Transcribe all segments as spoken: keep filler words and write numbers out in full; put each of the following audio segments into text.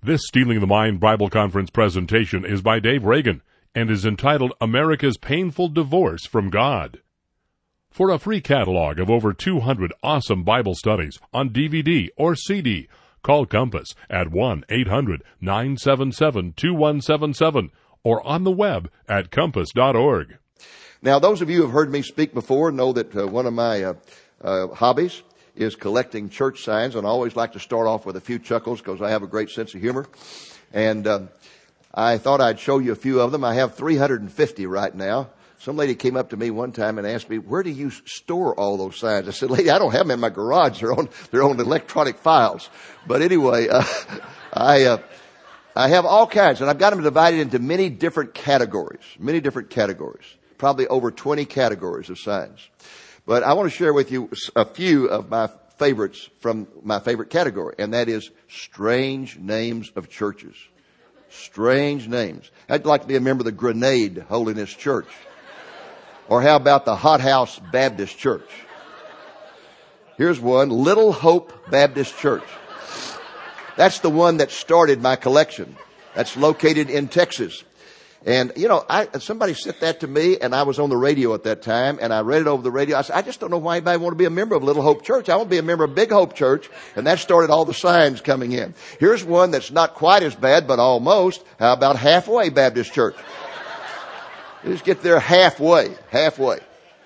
This Stealing the Mind Bible Conference presentation is by Dave Reagan and is entitled America's Painful Divorce from God. For a free catalog of over two hundred awesome Bible studies on D V D or C D, call Compass at one eight hundred nine seven seven two one seven seven or on the web at compass dot org. Now, those of you who have heard me speak before know that uh, one of my uh, uh, hobbies is collecting church signs, and I always like to start off with a few chuckles because I have a great sense of humor. And uh, I thought I'd show you a few of them. I have three hundred fifty right now. Some lady came up to me one time and asked me, "Where do you store all those signs?" I said, "Lady, I don't have them in my garage. They're on, they're on electronic files." But anyway, uh, I, uh, I have all kinds, and I've got them divided into many different categories, many different categories, probably over twenty categories of signs. But I want to share with you a few of my favorites from my favorite category, and that is strange names of churches. Strange names. I'd like to be a member of the Grenade Holiness Church. Or how about the Hot House Baptist Church? Here's one, Little Hope Baptist Church. That's the one that started my collection. That's located in Texas. And, you know, I, somebody sent that to me, and I was on the radio at that time, and I read it over the radio. I said, I just don't know why anybody want to be a member of Little Hope Church. I want to be a member of Big Hope Church, and that started all the signs coming in. Here's one that's not quite as bad, but almost. How about Halfway Baptist Church? You just get there halfway, halfway.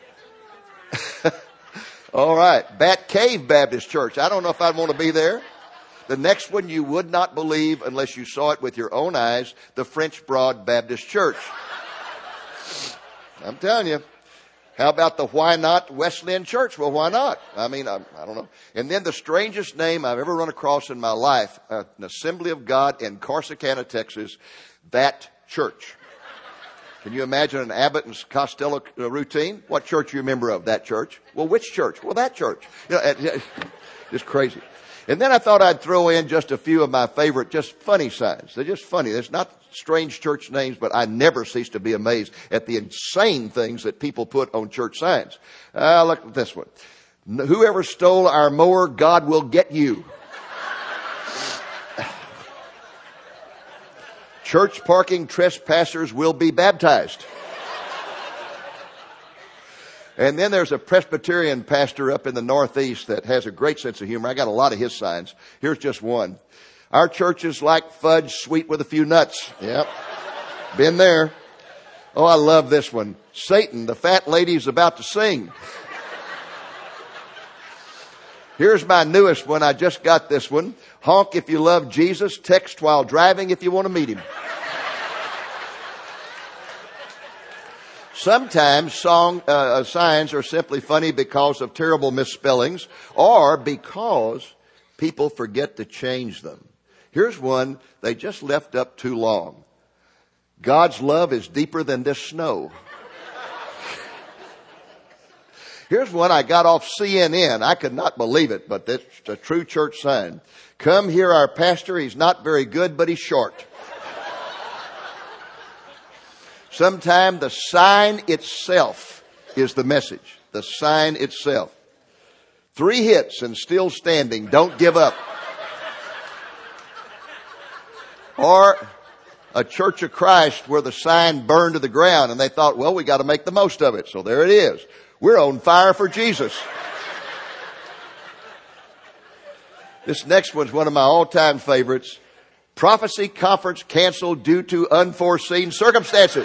All right, Bat Cave Baptist Church. I don't know if I'd want to be there. The next one you would not believe unless you saw it with your own eyes, the French Broad Baptist Church. I'm telling you. How about the Why Not Wesleyan Church? Well, why not? I mean, I, I don't know. And then the strangest name I've ever run across in my life, uh, an Assembly of God in Corsicana, Texas, That Church. Can you imagine an Abbott and Costello routine? What church are you a member of? That church. Well, which church? Well, that church. You know, it's crazy. And then I thought I'd throw in just a few of my favorite, just funny signs. They're just funny. There's not strange church names, but I never cease to be amazed at the insane things that people put on church signs. Uh, look at this one. Whoever stole our mower, God will get you. Church parking trespassers will be baptized. And then there's a Presbyterian pastor up in the Northeast that has a great sense of humor. I got a lot of his signs. Here's just one. Our church is like fudge sweet with a few nuts. Yep. Been there. Oh, I love this one. Satan, the fat lady's about to sing. Here's my newest one. I just got this one. Honk if you love Jesus. Text while driving if you want to meet him. Sometimes song uh, signs are simply funny because of terrible misspellings or because people forget to change them. Here's one they just left up too long. God's love is deeper than this snow. Here's one I got off C N N. I could not believe it, but it's a true church sign. Come hear our pastor. He's not very good, but he's short. Sometimes the sign itself is the message. The sign itself. Three hits and still standing. Don't give up. Or a Church of Christ where the sign burned to the ground and they thought, well, we got to make the most of it. So there it is. We're on fire for Jesus. This next one's one of my all-time favorites. Prophecy conference canceled due to unforeseen circumstances.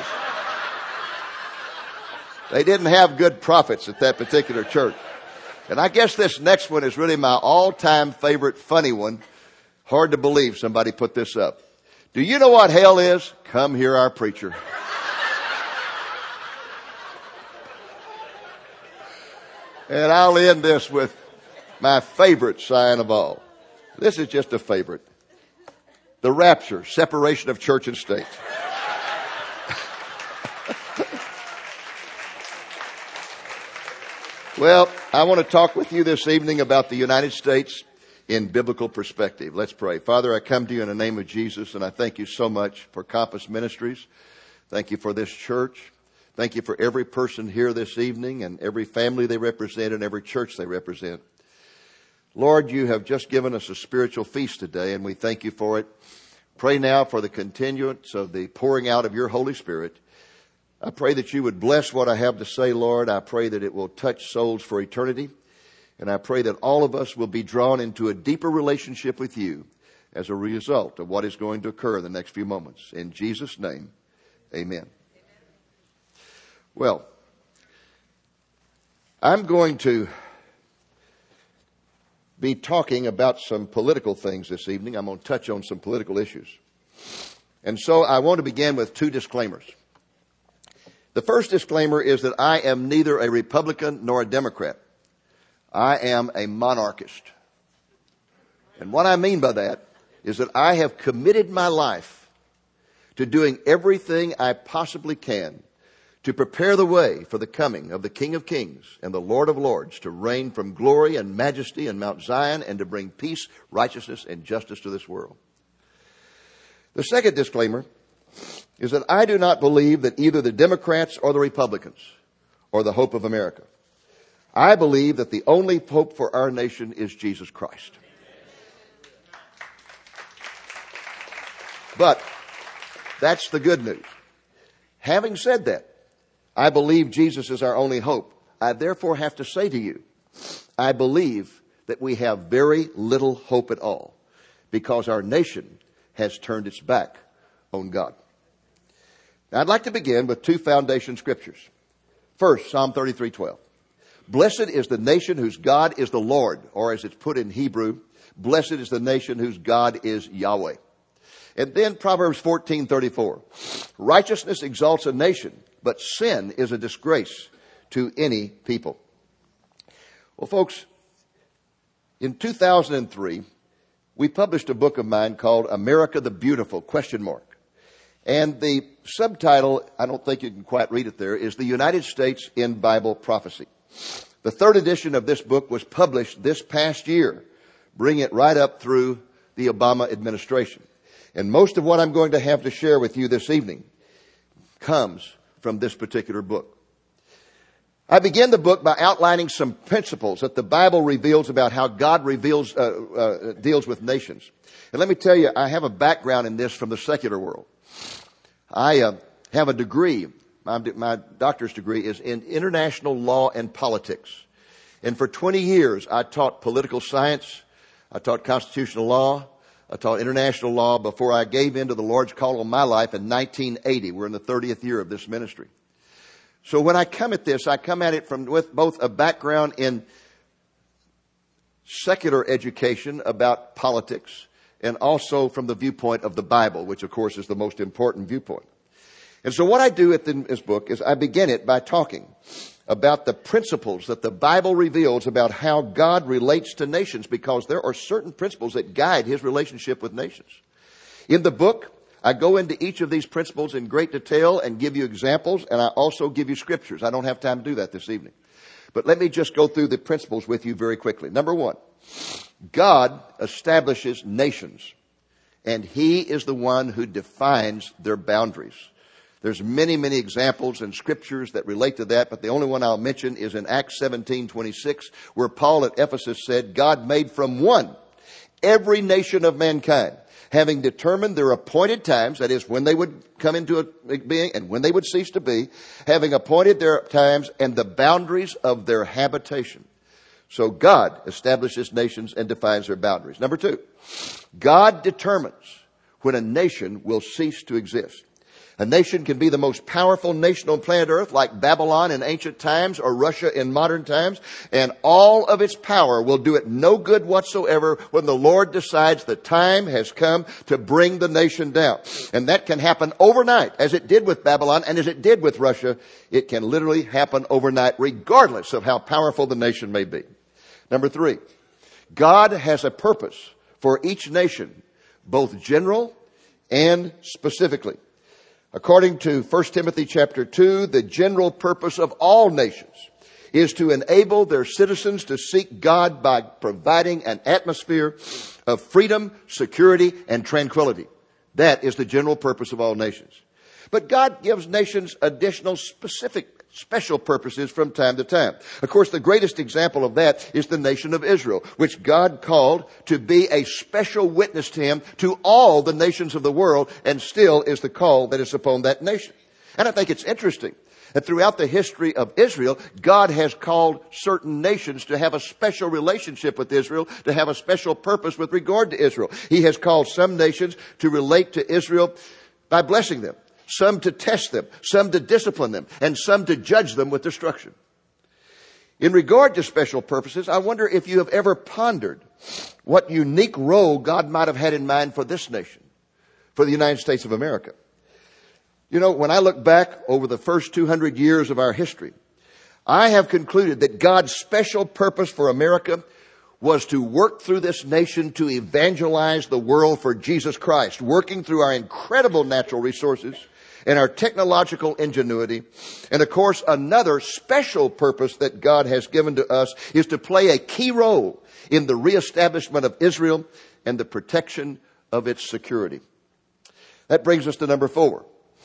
They didn't have good prophets at that particular church. And I guess this next one is really my all-time favorite funny one. Hard to believe somebody put this up. Do you know what hell is? Come hear our preacher. And I'll end this with my favorite sign of all. This is just a favorite. The rapture, separation of church and state. Well, I want to talk with you this evening about the United States in biblical perspective. Let's pray. Father, I come to you in the name of Jesus, and I thank you so much for Compass Ministries. Thank you for this church. Thank you for every person here this evening and every family they represent and every church they represent. Lord, you have just given us a spiritual feast today, and we thank you for it. Pray now for the continuance of the pouring out of your Holy Spirit. I pray that you would bless what I have to say, Lord. I pray that it will touch souls for eternity. And I pray that all of us will be drawn into a deeper relationship with you as a result of what is going to occur in the next few moments. In Jesus' name, amen. Well, I'm going to be talking about some political things this evening. I'm going to touch on some political issues. And so I want to begin with two disclaimers. The first disclaimer is that I am neither a Republican nor a Democrat. I am a monarchist. And what I mean by that is that I have committed my life to doing everything I possibly can to prepare the way for the coming of the King of Kings and the Lord of Lords to reign from glory and majesty in Mount Zion and to bring peace, righteousness, and justice to this world. The second disclaimer is that I do not believe that either the Democrats or the Republicans are the hope of America. I believe that the only hope for our nation is Jesus Christ. But that's the good news. Having said that, I believe Jesus is our only hope. I therefore have to say to you, I believe that we have very little hope at all because our nation has turned its back on God. Now, I'd like to begin with two foundation scriptures. First, Psalm thirty-three twelve. Blessed is the nation whose God is the Lord, or as it's put in Hebrew, blessed is the nation whose God is Yahweh. And then Proverbs fourteen thirty-four. Righteousness exalts a nation, but sin is a disgrace to any people. Well, folks, in two thousand three, we published a book of mine called America the Beautiful, question mark. And the subtitle, I don't think you can quite read it there, is The United States in Bible Prophecy. The third edition of this book was published this past year, bringing it right up through the Obama administration. And most of what I'm going to have to share with you this evening comes from this particular book. I begin the book by outlining some principles that the Bible reveals about how God reveals, uh, uh, deals with nations. And let me tell you, I have a background in this from the secular world. I uh, have a degree, my, my doctor's degree is in international law and politics. And for twenty years, I taught political science, I taught constitutional law, I taught international law before I gave in to the Lord's call on my life in nineteen eighty. We're in the thirtieth year of this ministry. So when I come at this, I come at it from with both a background in secular education about politics and also from the viewpoint of the Bible, which of course is the most important viewpoint. And so what I do at this book is I begin it by talking about the principles that the Bible reveals about how God relates to nations, because there are certain principles that guide his relationship with nations. In the book, I go into each of these principles in great detail and give you examples, and I also give you scriptures. I don't have time to do that this evening. But let me just go through the principles with you very quickly. Number one, God establishes nations, and he is the one who defines their boundaries. There's many, many examples and scriptures that relate to that, but the only one I'll mention is in Acts seventeen twenty-six, where Paul at Ephesus said, God made from one every nation of mankind, having determined their appointed times, that is, when they would come into a being and when they would cease to be, having appointed their times and the boundaries of their habitation. So God establishes nations and defines their boundaries. Number two, God determines when a nation will cease to exist. A nation can be the most powerful nation on planet Earth, like Babylon in ancient times or Russia in modern times, and all of its power will do it no good whatsoever when the Lord decides the time has come to bring the nation down. And that can happen overnight, as it did with Babylon and as it did with Russia. It can literally happen overnight, regardless of how powerful the nation may be. Number three, God has a purpose for each nation, both general and specifically. According to First Timothy chapter two, the general purpose of all nations is to enable their citizens to seek God by providing an atmosphere of freedom, security, and tranquility. That is the general purpose of all nations. But God gives nations additional specific special purposes from time to time. Of course, the greatest example of that is the nation of Israel, which God called to be a special witness to him to all the nations of the world, and still is the call that is upon that nation. And I think it's interesting that throughout the history of Israel, God has called certain nations to have a special relationship with Israel, to have a special purpose with regard to Israel. He has called some nations to relate to Israel by blessing them, some to test them, some to discipline them, and some to judge them with destruction. In regard to special purposes, I wonder if you have ever pondered what unique role God might have had in mind for this nation, for the United States of America. You know, when I look back over the first two hundred years of our history, I have concluded that God's special purpose for America was to work through this nation to evangelize the world for Jesus Christ, working through our incredible natural resources and our technological ingenuity. And of course, another special purpose that God has given to us is to play a key role in the reestablishment of Israel and the protection of its security. That brings us to number four.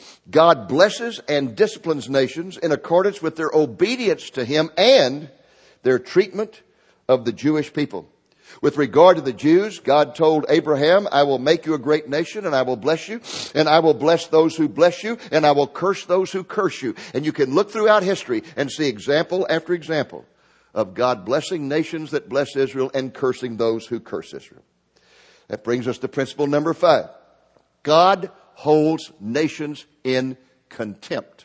God blesses and disciplines nations in accordance with their obedience to him and their treatment of the Jewish people. With regard to the Jews, God told Abraham, I will make you a great nation and I will bless you, and I will bless those who bless you, and I will curse those who curse you. And you can look throughout history and see example after example of God blessing nations that bless Israel and cursing those who curse Israel. That brings us to principle number five. God holds nations in contempt.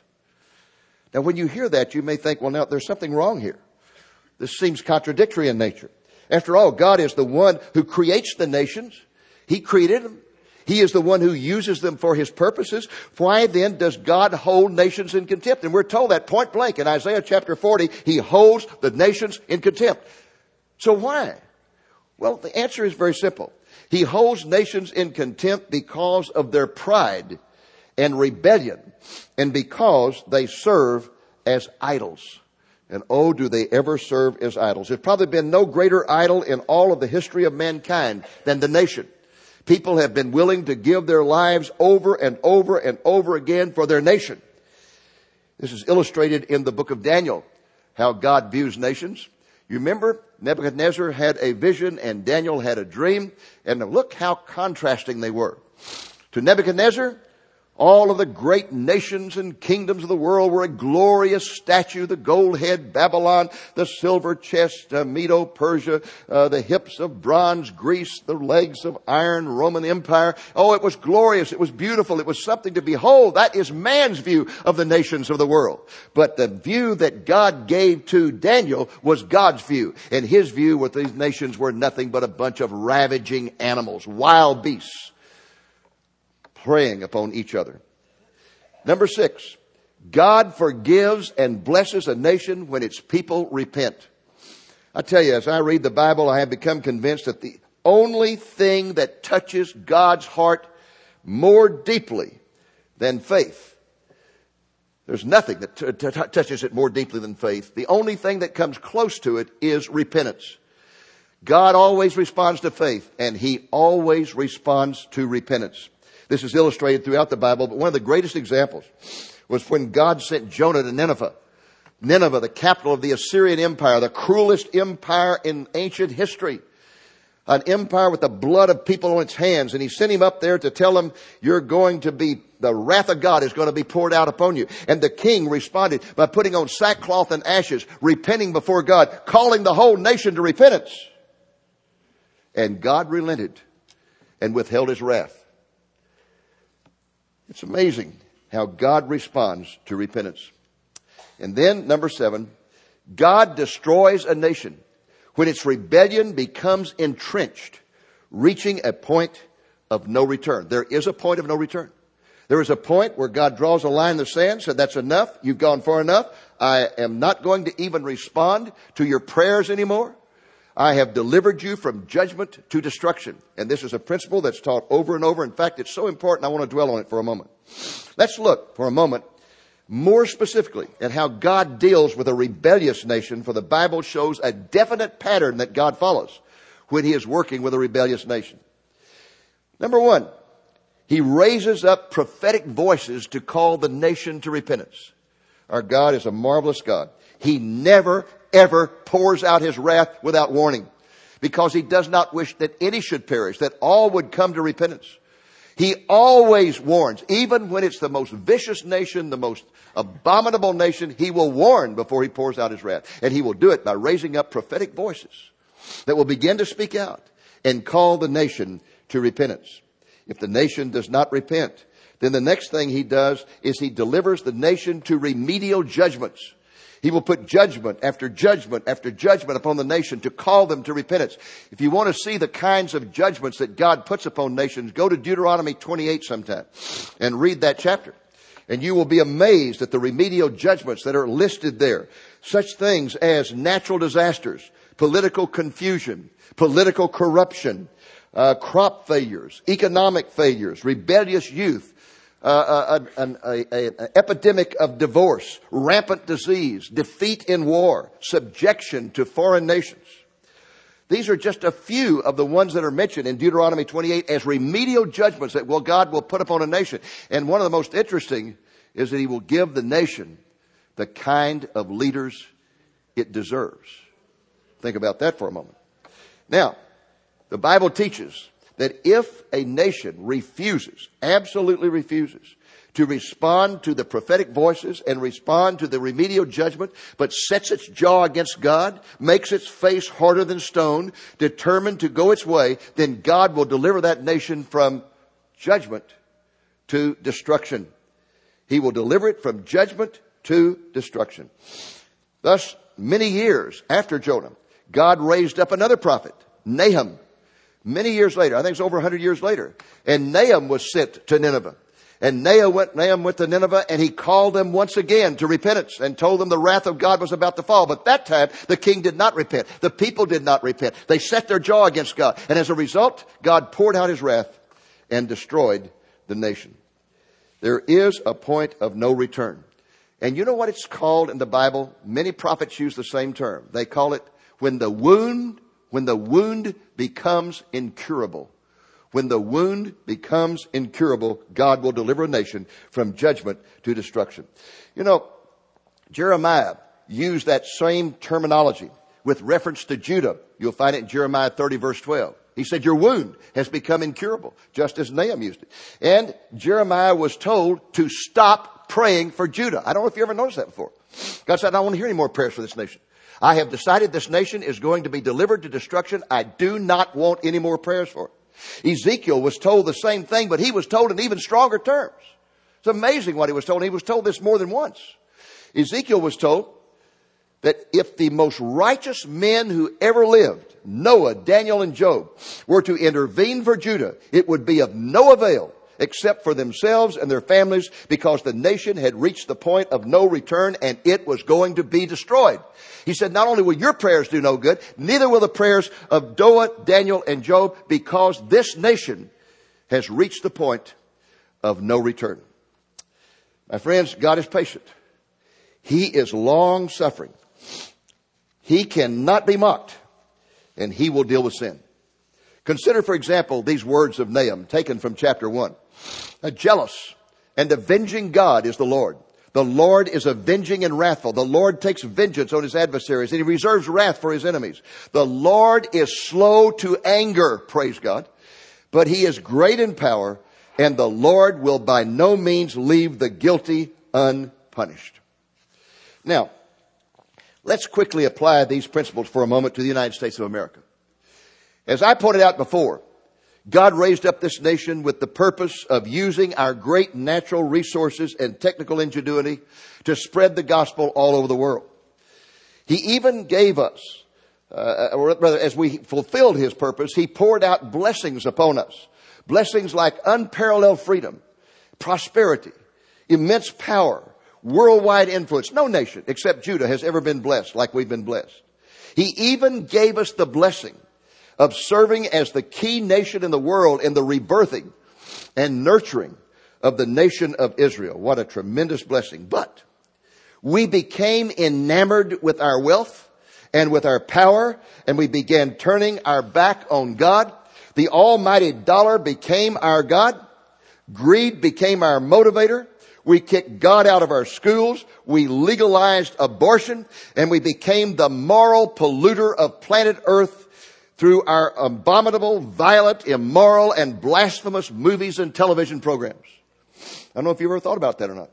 Now, when you hear that, you may think, well, now, there's something wrong here. This seems contradictory in nature. After all, God is the one who creates the nations. He created them. He is the one who uses them for his purposes. Why then does God hold nations in contempt? And we're told that point blank in Isaiah chapter forty. He holds the nations in contempt. So why? Well, the answer is very simple. He holds nations in contempt because of their pride and rebellion, and because they serve as idols. And oh, do they ever serve as idols. There's probably been no greater idol in all of the history of mankind than the nation. People have been willing to give their lives over and over and over again for their nation. This is illustrated in the book of Daniel, how God views nations. You remember Nebuchadnezzar had a vision and Daniel had a dream, and look how contrasting they were. To Nebuchadnezzar, all of the great nations and kingdoms of the world were a glorious statue. The gold head, Babylon, the silver chest, uh, Medo, Persia, uh, the hips of bronze, Greece, the legs of iron, Roman Empire. Oh, it was glorious. It was beautiful. It was something to behold. That is man's view of the nations of the world. But the view that God gave to Daniel was God's view. And his view was these nations were nothing but a bunch of ravaging animals, wild beasts, preying upon each other. Number six, God forgives and blesses a nation when its people repent. I tell you, as I read the Bible, I have become convinced that the only thing that touches God's heart more deeply than faith, there's nothing that t- t- touches it more deeply than faith. The only thing that comes close to it is repentance. God always responds to faith, and he always responds to repentance. This is illustrated throughout the Bible, but one of the greatest examples was when God sent Jonah to Nineveh. Nineveh, the capital of the Assyrian Empire, the cruelest empire in ancient history. An empire with the blood of people on its hands. And he sent him up there to tell them, you're going to be, the wrath of God is going to be poured out upon you. And the king responded by putting on sackcloth and ashes, repenting before God, calling the whole nation to repentance. And God relented and withheld his wrath. It's amazing how God responds to repentance. And then, number seven, God destroys a nation when its rebellion becomes entrenched, reaching a point of no return. There is a point of no return. There is a point where God draws a line in the sand, said, that's enough. You've gone far enough. I am not going to even respond to your prayers anymore. I have delivered you from judgment to destruction. And this is a principle that's taught over and over. In fact, it's so important, I want to dwell on it for a moment. Let's look for a moment more specifically at how God deals with a rebellious nation, for the Bible shows a definite pattern that God follows when he is working with a rebellious nation. Number one, he raises up prophetic voices to call the nation to repentance. Our God is a marvelous God. He never, ever pours out his wrath without warning, because he does not wish that any should perish, that all would come to repentance. He always warns, even when it's the most vicious nation, the most abominable nation, he will warn before he pours out his wrath. And he will do it by raising up prophetic voices that will begin to speak out and call the nation to repentance. If the nation does not repent, then the next thing he does is he delivers the nation to remedial judgments. He will put judgment after judgment after judgment upon the nation to call them to repentance. If you want to see the kinds of judgments that God puts upon nations, go to Deuteronomy twenty-eight sometime and read that chapter. And you will be amazed at the remedial judgments that are listed there. Such things as natural disasters, political confusion, political corruption, uh, crop failures, economic failures, rebellious youth, Uh, an, an, a, an epidemic of divorce, rampant disease, defeat in war, subjection to foreign nations. These are just a few of the ones that are mentioned in Deuteronomy twenty-eight as remedial judgments that will God will put upon a nation. And one of the most interesting is that he will give the nation the kind of leaders it deserves. Think about that for a moment. Now, the Bible teaches that if a nation refuses, absolutely refuses, to respond to the prophetic voices and respond to the remedial judgment, but sets its jaw against God, makes its face harder than stone, determined to go its way, then God will deliver that nation from judgment to destruction. He will deliver it from judgment to destruction. Thus, many years after Jonah, God raised up another prophet, Nahum. Many years later, I think it's over one hundred years later. And Nahum was sent to Nineveh. And Nahum went, Nahum went to Nineveh, and he called them once again to repentance and told them the wrath of God was about to fall. But that time, the king did not repent. The people did not repent. They set their jaw against God. And as a result, God poured out his wrath and destroyed the nation. There is a point of no return. And you know what it's called in the Bible? Many prophets use the same term. They call it when the wound When the wound becomes incurable. When the wound becomes incurable, God will deliver a nation from judgment to destruction. You know, Jeremiah used that same terminology with reference to Judah. You'll find it in Jeremiah thirty verse twelve. He said, your wound has become incurable, just as Nahum used it. And Jeremiah was told to stop praying for Judah. I don't know if you ever noticed that before. God said, I don't want to hear any more prayers for this nation. I have decided this nation is going to be delivered to destruction. I do not want any more prayers for it. Ezekiel was told the same thing, but he was told in even stronger terms. It's amazing what he was told. He was told this more than once. Ezekiel was told that if the most righteous men who ever lived, Noah, Daniel, and Job, were to intervene for Judah, it would be of no avail except for themselves and their families, because the nation had reached the point of no return and it was going to be destroyed. He said, not only will your prayers do no good, neither will the prayers of Noah, Daniel, and Job, because this nation has reached the point of no return. My friends, God is patient. He is long suffering. He cannot be mocked, and he will deal with sin. Consider, for example, these words of Nahum taken from chapter one. A jealous and avenging God is the Lord. The Lord is avenging and wrathful. The Lord takes vengeance on his adversaries, and he reserves wrath for his enemies. The Lord is slow to anger, praise God, but he is great in power, and the Lord will by no means leave the guilty unpunished. Now, let's quickly apply these principles for a moment to the United States of America. As I pointed out before, God raised up this nation with the purpose of using our great natural resources and technical ingenuity to spread the gospel all over the world. He even gave us, uh, or rather, as we fulfilled his purpose, he poured out blessings upon us. Blessings like unparalleled freedom, prosperity, immense power, worldwide influence. No nation except Judah has ever been blessed like we've been blessed. He even gave us the blessing of serving as the key nation in the world in the rebirthing and nurturing of the nation of Israel. What a tremendous blessing. But we became enamored with our wealth and with our power, and we began turning our back on God. The almighty dollar became our God. Greed became our motivator. We kicked God out of our schools. We legalized abortion. And we became the moral polluter of planet Earth through our abominable, violent, immoral, and blasphemous movies and television programs. I don't know if you ever thought about that or not.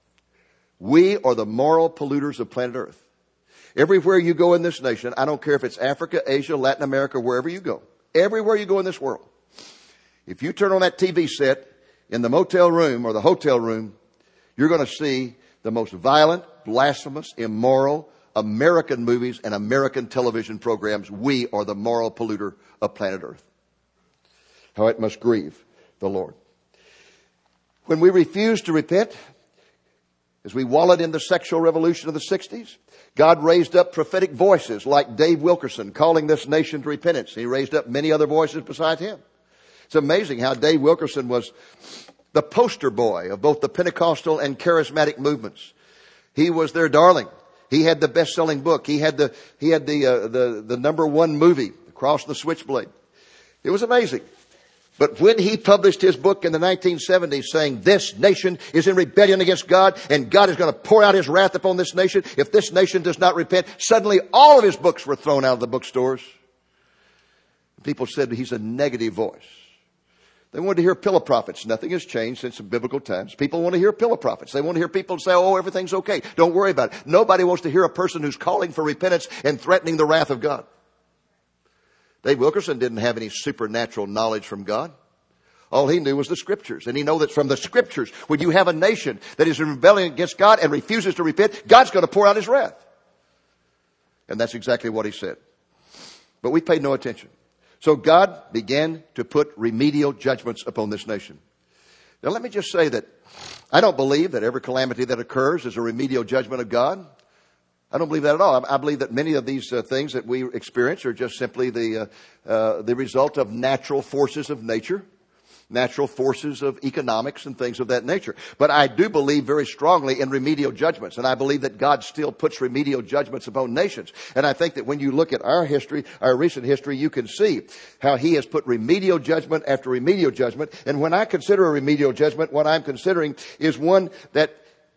We are the moral polluters of planet Earth. Everywhere you go in this nation, I don't care if it's Africa, Asia, Latin America, wherever you go, everywhere you go in this world, if you turn on that T V set in the motel room or the hotel room, you're going to see the most violent, blasphemous, immoral American movies and American television programs. We are the moral polluter of planet Earth. How it must grieve the Lord. When we refuse to repent, as we wallowed in the sexual revolution of the sixties, God raised up prophetic voices like Dave Wilkerson calling this nation to repentance. He raised up many other voices beside him. It's amazing how Dave Wilkerson was the poster boy of both the Pentecostal and charismatic movements. He was their darling. He had the best-selling book. He had the he had the uh, the the number one movie, Across the Switchblade. It was amazing. But when he published his book in the nineteen seventies saying this nation is in rebellion against God and God is going to pour out his wrath upon this nation if this nation does not repent, suddenly all of his books were thrown out of the bookstores. People said he's a negative voice. They wanted to hear pillow prophets. Nothing has changed since the biblical times. People want to hear pillow prophets. They want to hear people say, oh, everything's okay. Don't worry about it. Nobody wants to hear a person who's calling for repentance and threatening the wrath of God. Dave Wilkerson didn't have any supernatural knowledge from God. All he knew was the Scriptures. And he knew that from the Scriptures, when you have a nation that is in rebellion against God and refuses to repent, God's going to pour out his wrath. And that's exactly what he said. But we paid no attention. So God began to put remedial judgments upon this nation. Now let me just say that I don't believe that every calamity that occurs is a remedial judgment of God. I don't believe that at all. I believe that many of these uh, things that we experience are just simply the uh, uh, the result of natural forces of nature, natural forces of economics and things of that nature. But I do believe very strongly in remedial judgments, and I believe that God still puts remedial judgments upon nations. And I think that when you look at our history, our recent history, you can see how he has put remedial judgment after remedial judgment. And when I consider a remedial judgment, what I'm considering is one that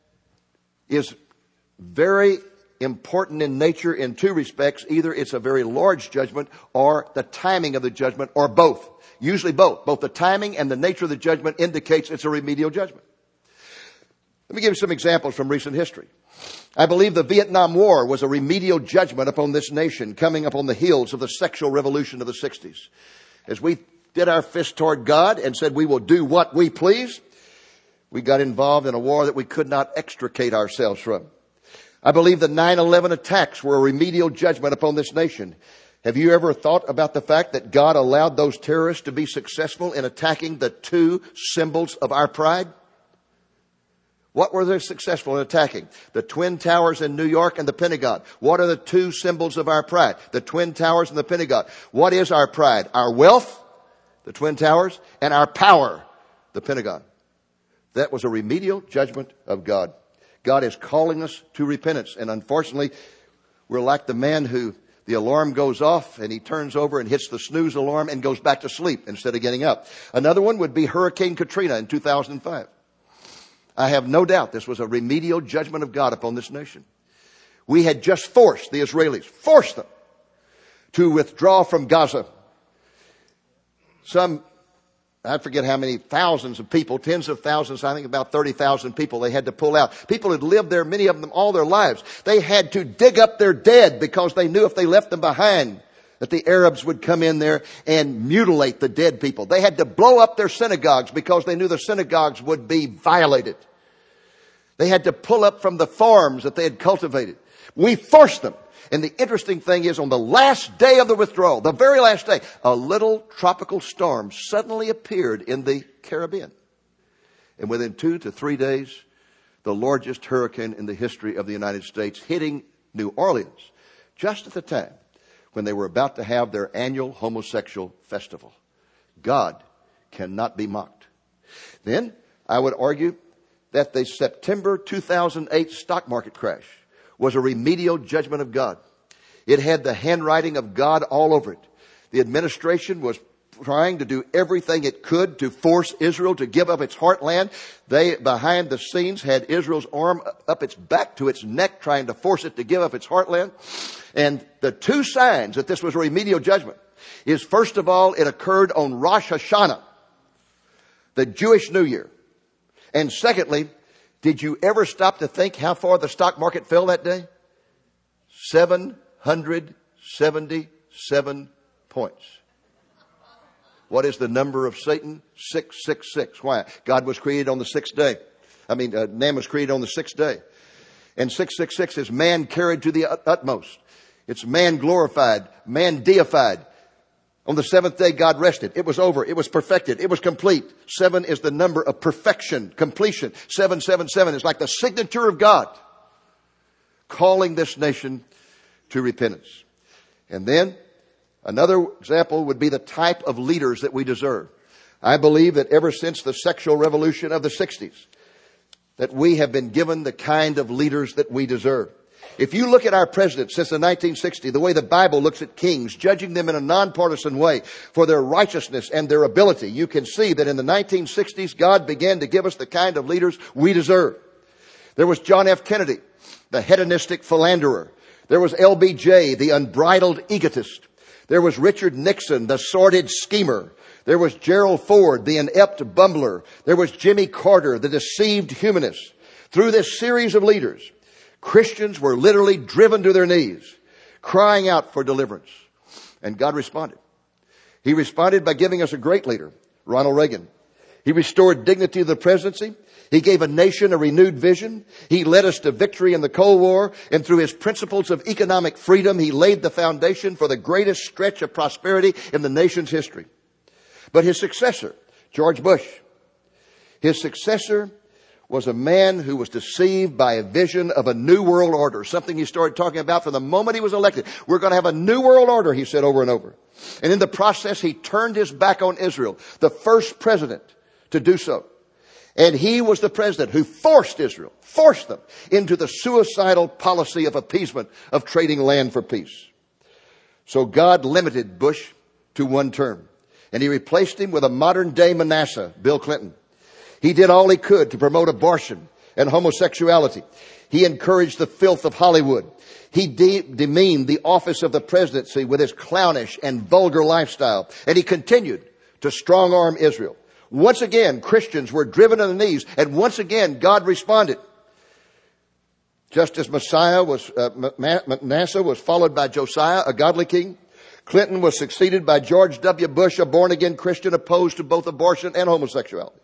is very important in nature in two respects. Either it's a very large judgment or the timing of the judgment, or both. Usually both. Both the timing and the nature of the judgment indicates it's a remedial judgment. Let me give you some examples from recent history. I believe the Vietnam War was a remedial judgment upon this nation coming upon the heels of the sexual revolution of the sixties. As we did our fist toward God and said we will do what we please, we got involved in a war that we could not extricate ourselves from. I believe the nine eleven attacks were a remedial judgment upon this nation. Have you ever thought about the fact that God allowed those terrorists to be successful in attacking the two symbols of our pride? What were they successful in attacking? The Twin Towers in New York and the Pentagon. What are the two symbols of our pride? The Twin Towers and the Pentagon. What is our pride? Our wealth, the Twin Towers, and our power, the Pentagon. That was a remedial judgment of God. God is calling us to repentance. And unfortunately, we're like the man who the alarm goes off and he turns over and hits the snooze alarm and goes back to sleep instead of getting up. Another one would be Hurricane Katrina in two thousand five. I have no doubt this was a remedial judgment of God upon this nation. We had just forced the Israelis, forced them to withdraw from Gaza. Some, I forget how many thousands of people, tens of thousands, I think about thirty thousand people they had to pull out. People had lived there, many of them all their lives. They had to dig up their dead because they knew if they left them behind that the Arabs would come in there and mutilate the dead people. They had to blow up their synagogues because they knew the synagogues would be violated. They had to pull up from the farms that they had cultivated. We forced them. And the interesting thing is, on the last day of the withdrawal, the very last day, a little tropical storm suddenly appeared in the Caribbean. And within two to three days, the largest hurricane in the history of the United States hitting New Orleans, just at the time when they were about to have their annual homosexual festival. God cannot be mocked. Then, I would argue that the September two thousand eight stock market crash was a remedial judgment of God. It had the handwriting of God all over it. The administration was trying to do everything it could to force Israel to give up its heartland. They, behind the scenes, had Israel's arm up its back to its neck, trying to force it to give up its heartland. And the two signs that this was a remedial judgment is, first of all, it occurred on Rosh Hashanah, the Jewish New Year. And secondly, did you ever stop to think how far the stock market fell that day? seven hundred seventy-seven points. What is the number of Satan? six six six. Why? God was created on the sixth day. I mean, uh, man was created on the sixth day. And six six six is man carried to the utmost. It's man glorified, man deified. On the seventh day, God rested. It was over. It was perfected. It was complete. Seven is the number of perfection, completion. Seven, seven, seven is like the signature of God calling this nation to repentance. And then another example would be the type of leaders that we deserve. I believe that ever since the sexual revolution of the sixties, that we have been given the kind of leaders that we deserve. If you look at our presidents since the nineteen sixties, the way the Bible looks at kings, judging them in a nonpartisan way for their righteousness and their ability, you can see that in the nineteen sixties, God began to give us the kind of leaders we deserve. There was John F. Kennedy, the hedonistic philanderer. There was L B J, the unbridled egotist. There was Richard Nixon, the sordid schemer. There was Gerald Ford, the inept bumbler. There was Jimmy Carter, the deceived humanist. Through this series of leaders, Christians were literally driven to their knees, crying out for deliverance. And God responded. He responded by giving us a great leader, Ronald Reagan. He restored dignity to the presidency. He gave a nation a renewed vision. He led us to victory in the Cold War. And through his principles of economic freedom, he laid the foundation for the greatest stretch of prosperity in the nation's history. But his successor, George Bush, his successor was a man who was deceived by a vision of a new world order, something he started talking about from the moment he was elected. We're going to have a new world order, he said over and over. And in the process, he turned his back on Israel, the first president to do so. And he was the president who forced Israel, forced them into the suicidal policy of appeasement, of trading land for peace. So God limited Bush to one term, and he replaced him with a modern day Manasseh, Bill Clinton. He did all he could to promote abortion and homosexuality. He encouraged the filth of Hollywood. He de- demeaned the office of the presidency with his clownish and vulgar lifestyle. And he continued to strong-arm Israel. Once again, Christians were driven to the knees. And once again, God responded. Just as Messiah was, uh, Manasseh was followed by Josiah, a godly king. Clinton was succeeded by George W. Bush, a born-again Christian opposed to both abortion and homosexuality.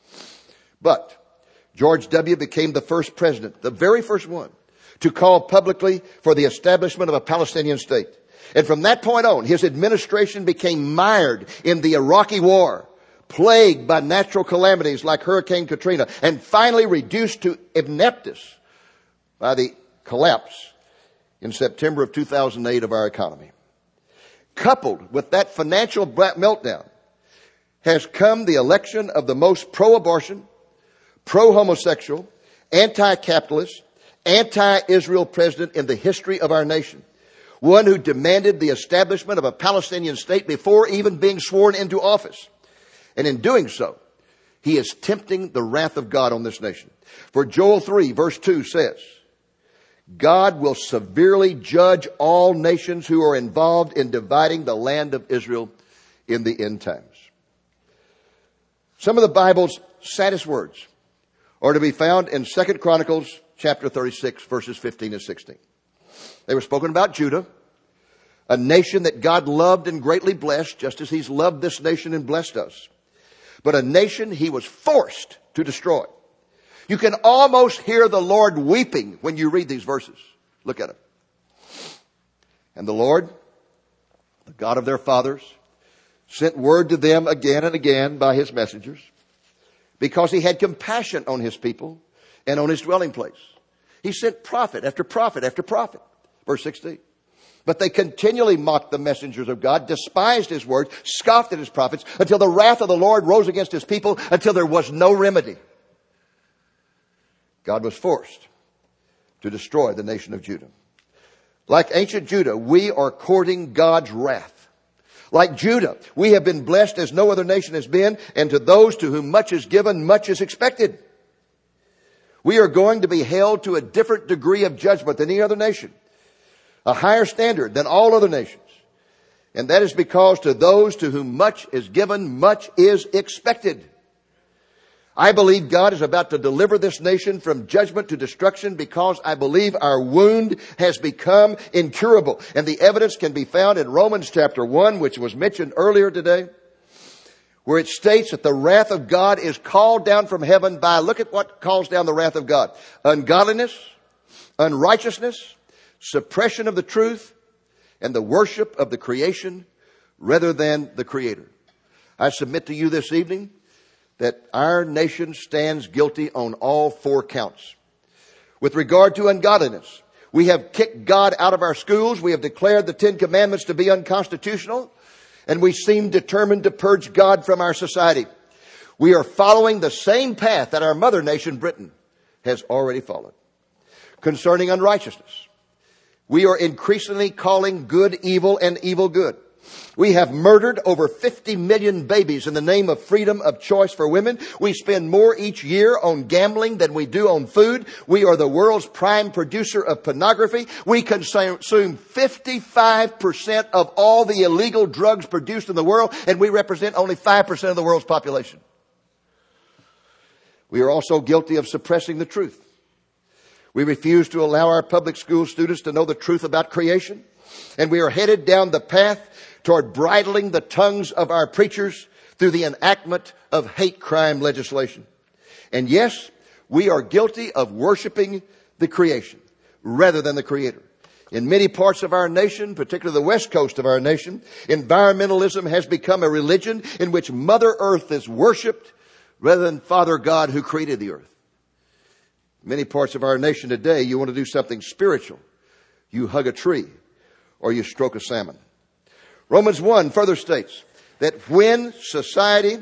But George W. became the first president, the very first one, to call publicly for the establishment of a Palestinian state. And from that point on, his administration became mired in the Iraqi war, plagued by natural calamities like Hurricane Katrina, and finally reduced to ineptness by the collapse in September of two thousand eight of our economy. Coupled with that financial meltdown has come the election of the most pro-abortion, pro-homosexual, anti-capitalist, anti-Israel president in the history of our nation. One who demanded the establishment of a Palestinian state before even being sworn into office. And in doing so, he is tempting the wrath of God on this nation. For Joel three verse two says, God will severely judge all nations who are involved in dividing the land of Israel in the end times. Some of the Bible's saddest words are to be found in Second Chronicles chapter thirty-six, verses fifteen and sixteen. They were spoken about Judah, a nation that God loved and greatly blessed, just as he's loved this nation and blessed us. But a nation he was forced to destroy. You can almost hear the Lord weeping when you read these verses. Look at it. And the Lord, the God of their fathers, sent word to them again and again by his messengers, because he had compassion on his people and on his dwelling place. He sent prophet after prophet after prophet. Verse sixteen. But they continually mocked the messengers of God, despised his word, scoffed at his prophets, until the wrath of the Lord rose against his people, until there was no remedy. God was forced to destroy the nation of Judah. Like ancient Judah, we are courting God's wrath. Like Judah, we have been blessed as no other nation has been, and to those to whom much is given, much is expected. We are going to be held to a different degree of judgment than any other nation, a higher standard than all other nations. And that is because to those to whom much is given, much is expected. I believe God is about to deliver this nation from judgment to destruction because I believe our wound has become incurable. And the evidence can be found in Romans chapter one, which was mentioned earlier today, where it states that the wrath of God is called down from heaven by, look at what calls down the wrath of God: ungodliness, unrighteousness, suppression of the truth, and the worship of the creation rather than the Creator. I submit to you this evening that our nation stands guilty on all four counts. With regard to ungodliness, we have kicked God out of our schools. We have declared the Ten Commandments to be unconstitutional. And we seem determined to purge God from our society. We are following the same path that our mother nation, Britain, has already followed. Concerning unrighteousness, we are increasingly calling good evil and evil good. We have murdered over fifty million babies in the name of freedom of choice for women. We spend more each year on gambling than we do on food. We are the world's prime producer of pornography. We consume fifty-five percent of all the illegal drugs produced in the world, and we represent only five percent of the world's population. We are also guilty of suppressing the truth. We refuse to allow our public school students to know the truth about creation, and we are headed down the path toward bridling the tongues of our preachers through the enactment of hate crime legislation. And yes, we are guilty of worshiping the creation rather than the Creator. In many parts of our nation, particularly the west coast of our nation, environmentalism has become a religion in which Mother Earth is worshiped rather than Father God who created the earth. In many parts of our nation today, you want to do something spiritual. You hug a tree or you stroke a salmon. Romans one further states that when society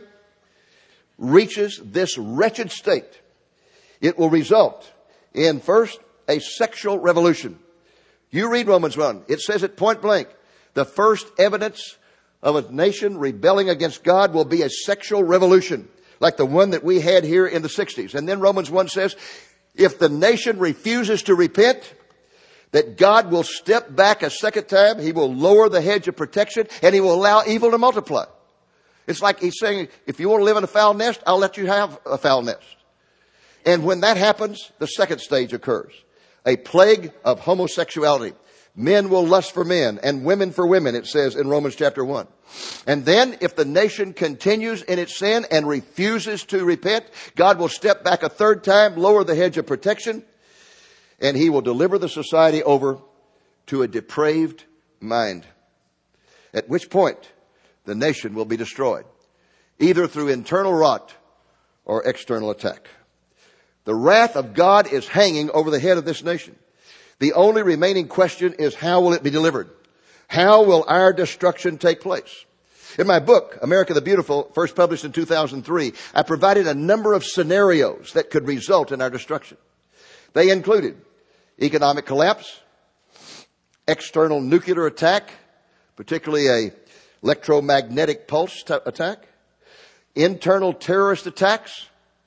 reaches this wretched state, it will result in, first, a sexual revolution. You read Romans one. It says it point blank. The first evidence of a nation rebelling against God will be a sexual revolution, like the one that we had here in the sixties. And then Romans one says, if the nation refuses to repent, that God will step back a second time. He will lower the hedge of protection, and He will allow evil to multiply. It's like He's saying, if you want to live in a foul nest, I'll let you have a foul nest. And when that happens, the second stage occurs. A plague of homosexuality. Men will lust for men and women for women, it says in Romans chapter one. And then if the nation continues in its sin and refuses to repent, God will step back a third time, lower the hedge of protection, and He will deliver the society over to a depraved mind. At which point, the nation will be destroyed, either through internal rot or external attack. The wrath of God is hanging over the head of this nation. The only remaining question is, how will it be delivered? How will our destruction take place? In my book, America the Beautiful, first published in two thousand three, I provided a number of scenarios that could result in our destruction. They included economic collapse, external nuclear attack, particularly a electromagnetic pulse t- attack, internal terrorist attacks,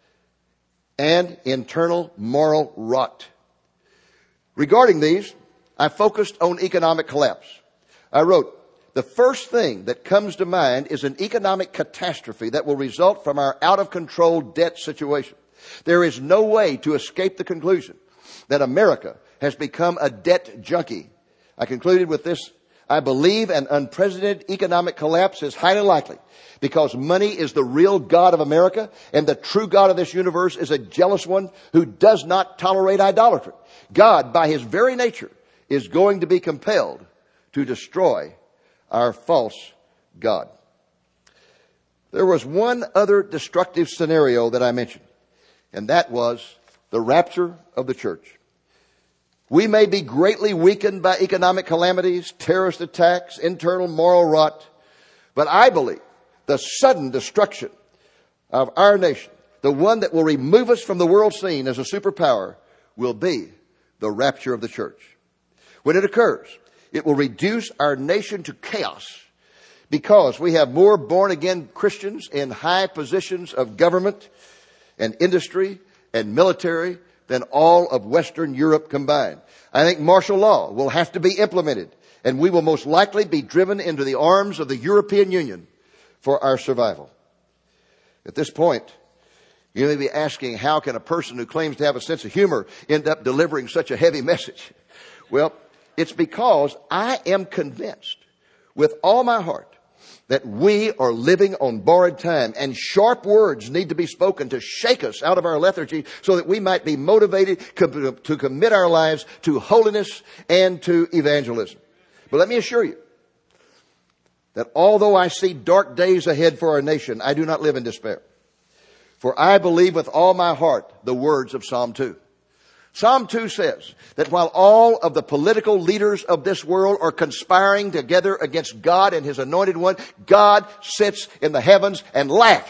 and internal moral rot. Regarding these, I focused on economic collapse. I wrote, the first thing that comes to mind is an economic catastrophe that will result from our out-of-control debt situation. There is no way to escape the conclusion that America has become a debt junkie. I concluded with this: I believe an unprecedented economic collapse is highly likely because money is the real God of America, and the true God of this universe is a jealous one who does not tolerate idolatry. God, by His very nature, is going to be compelled to destroy our false God. There was one other destructive scenario that I mentioned, and that was the rapture of the church. We may be greatly weakened by economic calamities, terrorist attacks, internal moral rot, but I believe the sudden destruction of our nation, the one that will remove us from the world scene as a superpower, will be the rapture of the church. When it occurs, it will reduce our nation to chaos, because we have more born-again Christians in high positions of government and industry and military than all of Western Europe combined. I think martial law will have to be implemented, and we will most likely be driven into the arms of the European Union for our survival. At this point, you may be asking, how can a person who claims to have a sense of humor end up delivering such a heavy message? Well, it's because I am convinced with all my heart that we are living on borrowed time, and sharp words need to be spoken to shake us out of our lethargy so that we might be motivated to commit our lives to holiness and to evangelism. But let me assure you that although I see dark days ahead for our nation, I do not live in despair. For I believe with all my heart the words of Psalm two. Psalm two says that while all of the political leaders of this world are conspiring together against God and His anointed one, God sits in the heavens and laughs.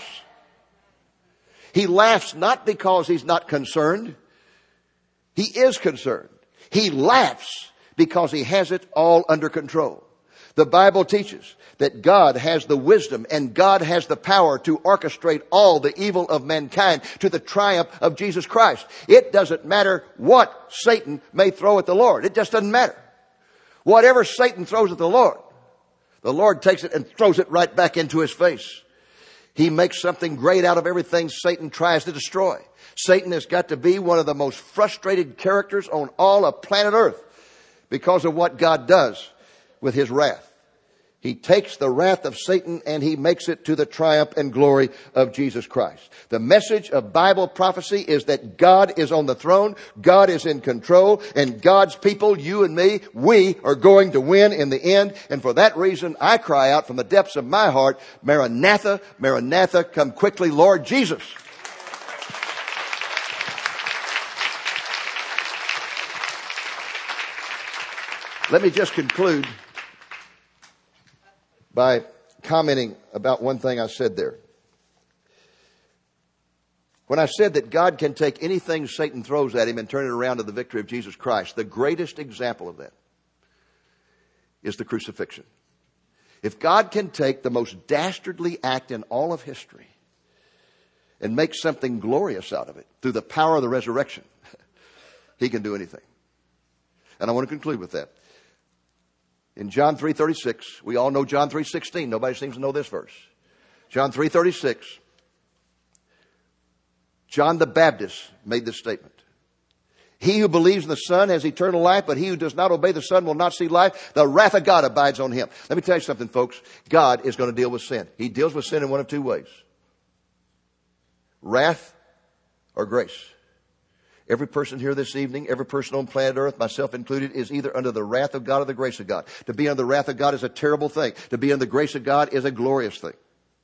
He laughs not because He's not concerned. He is concerned. He laughs because He has it all under control. The Bible teaches that God has the wisdom and God has the power to orchestrate all the evil of mankind to the triumph of Jesus Christ. It doesn't matter what Satan may throw at the Lord. It just doesn't matter. Whatever Satan throws at the Lord, the Lord takes it and throws it right back into His face. He makes something great out of everything Satan tries to destroy. Satan has got to be one of the most frustrated characters on all of planet Earth because of what God does with His wrath. He takes the wrath of Satan and He makes it to the triumph and glory of Jesus Christ. The message of Bible prophecy is that God is on the throne, God is in control, and God's people, you and me, we are going to win in the end. And for that reason, I cry out from the depths of my heart, Maranatha, Maranatha, come quickly, Lord Jesus. Let me just conclude by commenting about one thing I said there. When I said that God can take anything Satan throws at Him and turn it around to the victory of Jesus Christ, the greatest example of that is the crucifixion. If God can take the most dastardly act in all of history and make something glorious out of it through the power of the resurrection, He can do anything. And I want to conclude with that. In John three thirty-six, we all know John three sixteen. Nobody seems to know this verse. John three thirty-six, John the Baptist made this statement. He who believes in the Son has eternal life, but he who does not obey the Son will not see life. The wrath of God abides on him. Let me tell you something, folks. God is going to deal with sin. He deals with sin in one of two ways. Wrath or grace. Every person here this evening, every person on planet Earth, myself included, is either under the wrath of God or the grace of God. To be under the wrath of God is a terrible thing. To be under the grace of God is a glorious thing.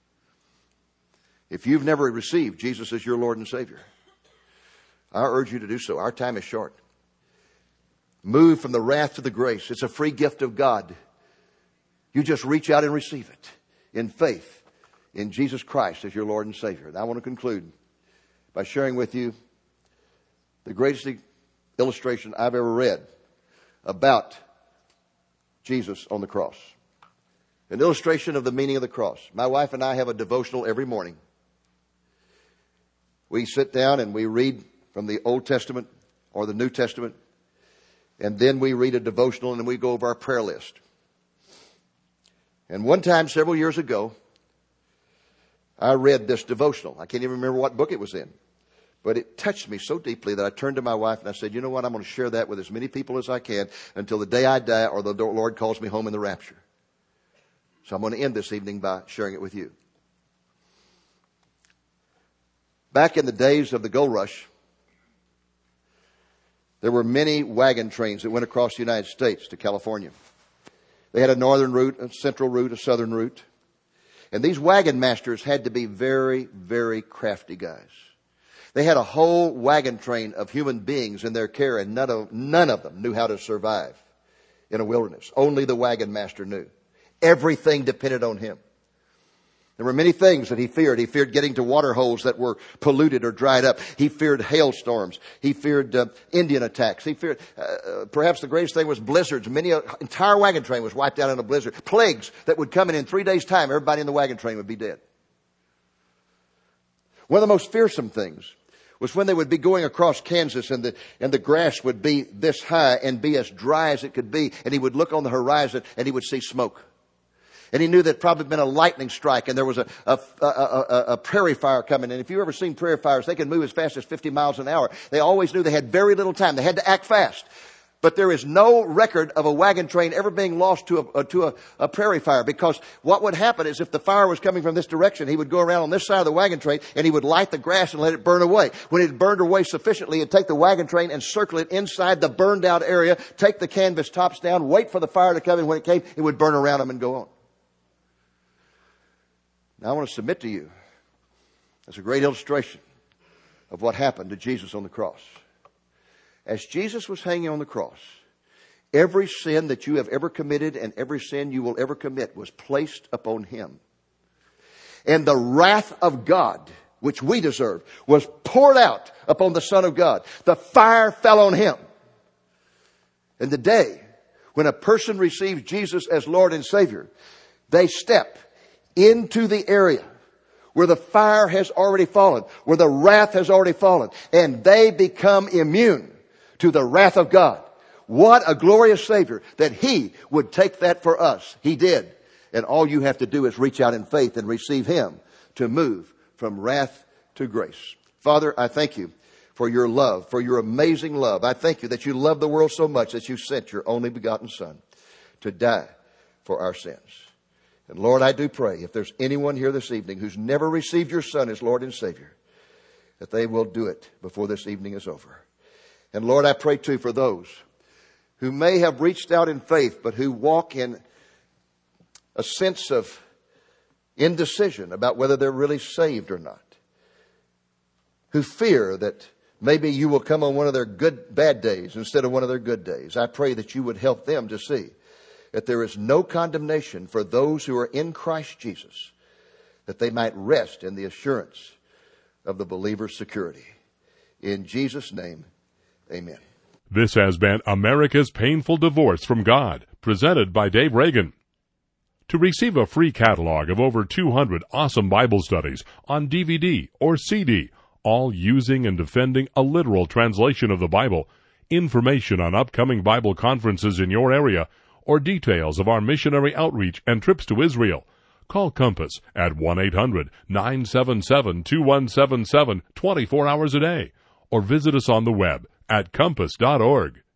If you've never received Jesus as your Lord and Savior, I urge you to do so. Our time is short. Move from the wrath to the grace. It's a free gift of God. You just reach out and receive it in faith in Jesus Christ as your Lord and Savior. And I want to conclude by sharing with you the greatest illustration I've ever read about Jesus on the cross. An illustration of the meaning of the cross. My wife and I have a devotional every morning. We sit down and we read from the Old Testament or the New Testament, and then we read a devotional and then we go over our prayer list. And one time several years ago, I read this devotional. I can't even remember what book it was in. But it touched me so deeply that I turned to my wife and I said, you know what, I'm going to share that with as many people as I can until the day I die or the Lord calls me home in the rapture. So I'm going to end this evening by sharing it with you. Back in the days of the gold rush, there were many wagon trains that went across the United States to California. They had a northern route, a central route, a southern route. And these wagon masters had to be very, very crafty guys. They had a whole wagon train of human beings in their care, and none of, none of them knew how to survive in a wilderness. Only the wagon master knew. Everything depended on him. There were many things that he feared. He feared getting to water holes that were polluted or dried up. He feared hailstorms. He feared uh, Indian attacks. He feared, uh, perhaps the greatest thing was blizzards. Many, an entire wagon train was wiped out in a blizzard. Plagues that would come in in three days' time. Everybody in the wagon train would be dead. One of the most fearsome things was when they would be going across Kansas and the, and the grass would be this high and be as dry as it could be. And he would look on the horizon and he would see smoke. And he knew there'd probably been a lightning strike and there was a, a, a, a, a prairie fire coming. And if you've ever seen prairie fires, they can move as fast as fifty miles an hour. They always knew they had very little time. They had to act fast. But there is no record of a wagon train ever being lost to a, to a, a prairie fire, because what would happen is if the fire was coming from this direction, he would go around on this side of the wagon train and he would light the grass and let it burn away. When it burned away sufficiently, he'd take the wagon train and circle it inside the burned out area, take the canvas tops down, wait for the fire to come, and when it came, it would burn around them and go on. Now I want to submit to you, that's a great illustration of what happened to Jesus on the cross. As Jesus was hanging on the cross, every sin that you have ever committed and every sin you will ever commit was placed upon him. And the wrath of God, which we deserve, was poured out upon the Son of God. The fire fell on him. And the day when a person receives Jesus as Lord and Savior, they step into the area where the fire has already fallen, where the wrath has already fallen, and they become immune to the wrath of God. What a glorious Savior that he would take that for us. He did. And all you have to do is reach out in faith and receive him to move from wrath to grace. Father, I thank you for your love, for your amazing love. I thank you that you love the world so much that you sent your only begotten Son to die for our sins. And Lord, I do pray if there's anyone here this evening who's never received your Son as Lord and Savior, that they will do it before this evening is over. And Lord, I pray too for those who may have reached out in faith, but who walk in a sense of indecision about whether they're really saved or not. Who fear that maybe you will come on one of their good, bad days instead of one of their good days. I pray that you would help them to see that there is no condemnation for those who are in Christ Jesus, that they might rest in the assurance of the believer's security. In Jesus' name, amen. This has been America's Painful Divorce from God, presented by Dave Reagan. To receive a free catalog of over two hundred awesome Bible studies on D V D or C D, all using and defending a literal translation of the Bible, information on upcoming Bible conferences in your area, or details of our missionary outreach and trips to Israel, call Compass at one eight hundred nine seven seven two one seven seven twenty-four hours a day, or visit us on the web at compass dot org.